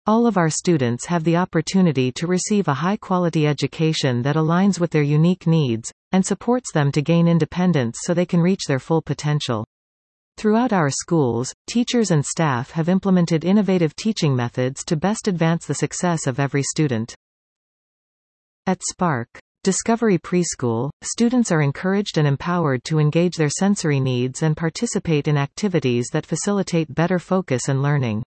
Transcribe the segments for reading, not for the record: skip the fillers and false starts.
All of our students have the opportunity to receive a high-quality education that aligns with their unique needs, and supports them to gain independence so they can reach their full potential. Throughout our schools, teachers and staff have implemented innovative teaching methods to best advance the success of every student. At Spark Discovery Preschool, students are encouraged and empowered to engage their sensory needs and participate in activities that facilitate better focus and learning.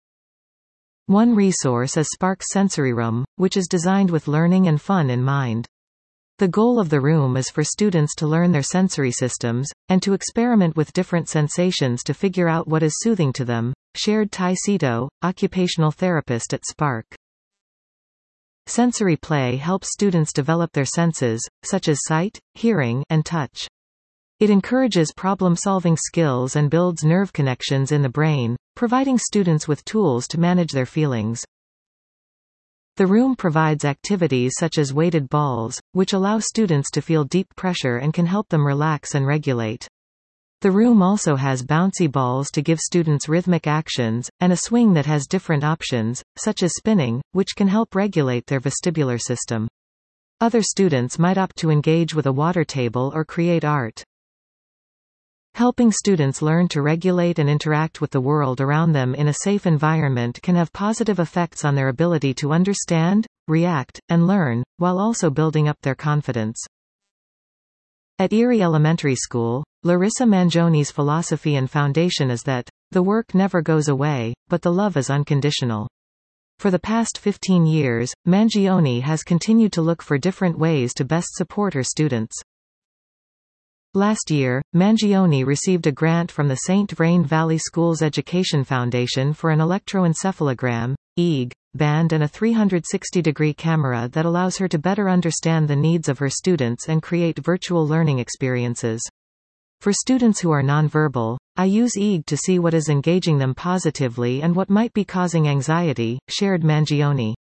One resource is Spark's Sensory Room, which is designed with learning and fun in mind. The goal of the room is for students to learn their sensory systems, and to experiment with different sensations to figure out what is soothing to them, shared Tai Sito, occupational therapist at Spark. Sensory play helps students develop their senses, such as sight, hearing, and touch. It encourages problem-solving skills and builds nerve connections in the brain, providing students with tools to manage their feelings. The room provides activities such as weighted balls, which allow students to feel deep pressure and can help them relax and regulate. The room also has bouncy balls to give students rhythmic actions, and a swing that has different options, such as spinning, which can help regulate their vestibular system. Other students might opt to engage with a water table or create art. Helping students learn to regulate and interact with the world around them in a safe environment can have positive effects on their ability to understand, react, and learn, while also building up their confidence. At Erie Elementary School, Larissa Mangioni's philosophy and foundation is that, the work never goes away, but the love is unconditional. For the past 15 years, Mangioni has continued to look for different ways to best support her students. Last year, Mangioni received a grant from the St. Vrain Valley Schools Education Foundation for an electroencephalogram, EEG, band and a 360-degree camera that allows her to better understand the needs of her students and create virtual learning experiences. For students who are nonverbal, I use EEG to see what is engaging them positively and what might be causing anxiety, shared Mangioni.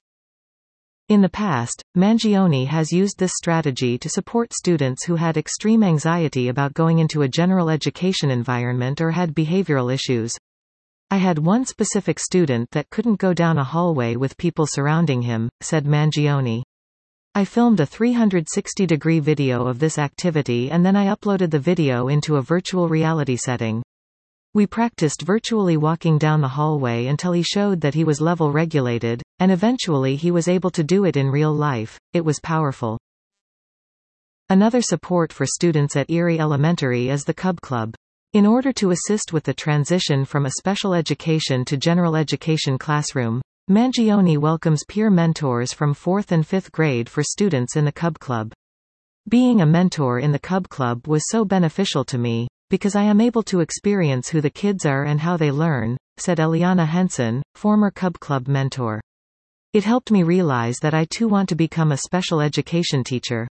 In the past, Mangioni has used this strategy to support students who had extreme anxiety about going into a general education environment or had behavioral issues. I had one specific student that couldn't go down a hallway with people surrounding him, said Mangioni. I filmed a 360-degree video of this activity and then I uploaded the video into a virtual reality setting. We practiced virtually walking down the hallway until he showed that he was level regulated, and eventually he was able to do it in real life. It was powerful. Another support for students at Erie Elementary is the Cub Club. In order to assist with the transition from a special education to general education classroom, Mangioni welcomes peer mentors from 4th and 5th grade for students in the Cub Club. Being a mentor in the Cub Club was so beneficial to me, because I am able to experience who the kids are and how they learn, said Eliana Henson, former Cub Club mentor. It helped me realize that I too want to become a special education teacher.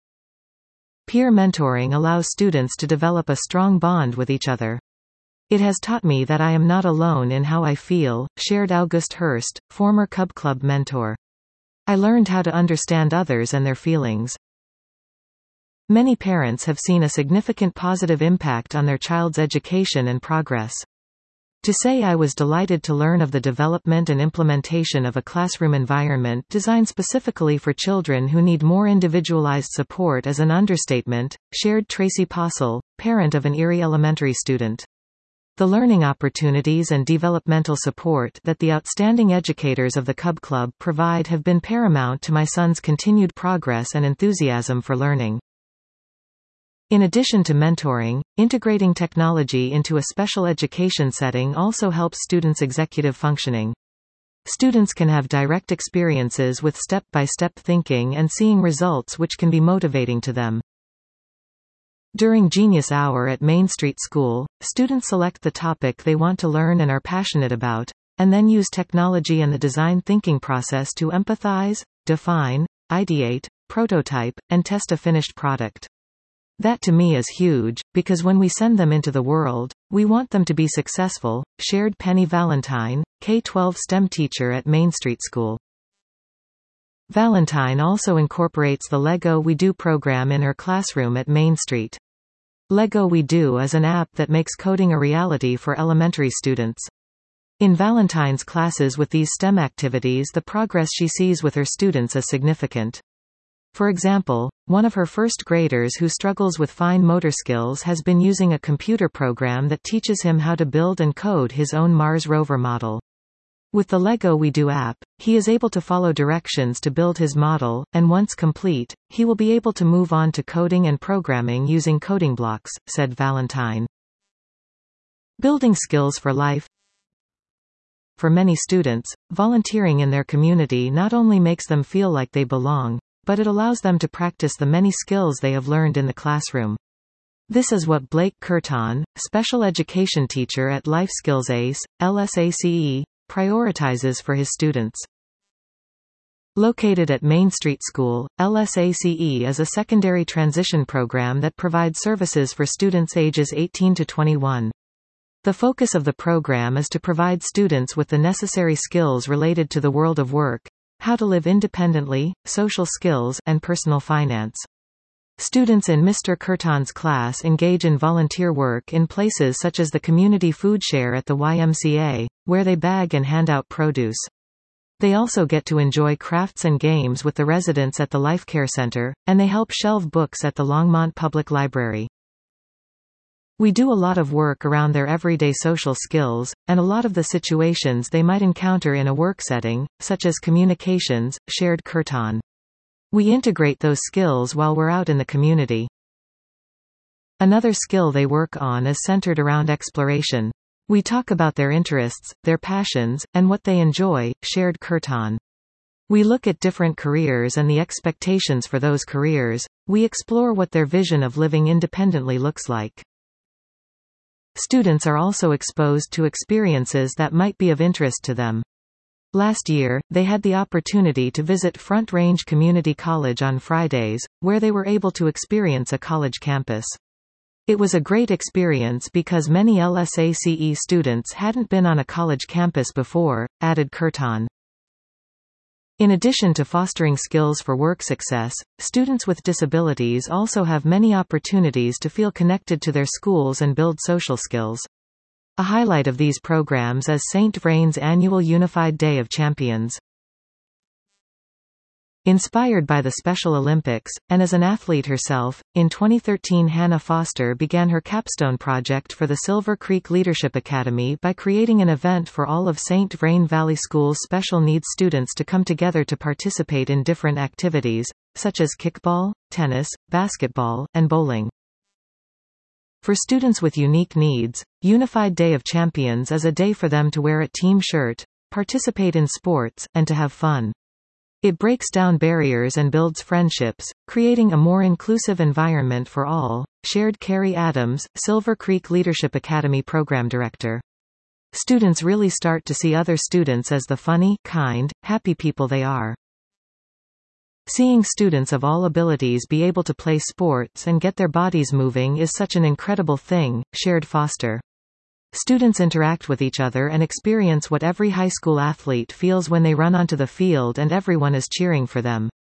Peer mentoring allows students to develop a strong bond with each other. It has taught me that I am not alone in how I feel, shared August Hurst, former Cub Club mentor. I learned how to understand others and their feelings. Many parents have seen a significant positive impact on their child's education and progress. To say I was delighted to learn of the development and implementation of a classroom environment designed specifically for children who need more individualized support is an understatement, shared Tracy Possel, parent of an Erie Elementary student. The learning opportunities and developmental support that the outstanding educators of the Cub Club provide have been paramount to my son's continued progress and enthusiasm for learning. In addition to mentoring, integrating technology into a special education setting also helps students' executive functioning. Students can have direct experiences with step-by-step thinking and seeing results which can be motivating to them. During Genius Hour at Main Street School, students select the topic they want to learn and are passionate about, and then use technology and the design thinking process to empathize, define, ideate, prototype, and test a finished product. That to me is huge, because when we send them into the world, we want them to be successful, shared Penny Valentine, K-12 STEM teacher at Main Street School. Valentine also incorporates the Lego We Do program in her classroom at Main Street. Lego We Do is an app that makes coding a reality for elementary students. In Valentine's classes with these STEM activities, the progress she sees with her students is significant. For example, one of her first graders who struggles with fine motor skills has been using a computer program that teaches him how to build and code his own Mars rover model. With the Lego We Do app, he is able to follow directions to build his model, and once complete, he will be able to move on to coding and programming using coding blocks, said Valentine. Building skills for life. For many students, volunteering in their community not only makes them feel like they belong, but it allows them to practice the many skills they have learned in the classroom. This is what Blake Curton, special education teacher at Life Skills ACE, LSACE, prioritizes for his students. Located at Main Street School, LSACE is a secondary transition program that provides services for students ages 18 to 21. The focus of the program is to provide students with the necessary skills related to the world of work, how to live independently, social skills, and personal finance. Students in Mr. Curton's class engage in volunteer work in places such as the community food share at the YMCA, where they bag and hand out produce. They also get to enjoy crafts and games with the residents at the Life Care Center, and they help shelve books at the Longmont Public Library. We do a lot of work around their everyday social skills, and a lot of the situations they might encounter in a work setting, such as communications, shared Curton. We integrate those skills while we're out in the community. Another skill they work on is centered around exploration. We talk about their interests, their passions, and what they enjoy, shared Curton. We look at different careers and the expectations for those careers. We explore what their vision of living independently looks like. Students are also exposed to experiences that might be of interest to them. Last year, they had the opportunity to visit Front Range Community College on Fridays, where they were able to experience a college campus. It was a great experience because many LSACE students hadn't been on a college campus before, added Curton. In addition to fostering skills for work success, students with disabilities also have many opportunities to feel connected to their schools and build social skills. A highlight of these programs is St. Vrain's annual Unified Day of Champions. Inspired by the Special Olympics, and as an athlete herself, in 2013 Hannah Foster began her capstone project for the Silver Creek Leadership Academy by creating an event for all of St. Vrain Valley School's special needs students to come together to participate in different activities, such as kickball, tennis, basketball, and bowling. For students with unique needs, Unified Day of Champions is a day for them to wear a team shirt, participate in sports, and to have fun. It breaks down barriers and builds friendships, creating a more inclusive environment for all, shared Carrie Adams, Silver Creek Leadership Academy Program Director. Students really start to see other students as the funny, kind, happy people they are. Seeing students of all abilities be able to play sports and get their bodies moving is such an incredible thing, shared Foster. Students interact with each other and experience what every high school athlete feels when they run onto the field and everyone is cheering for them.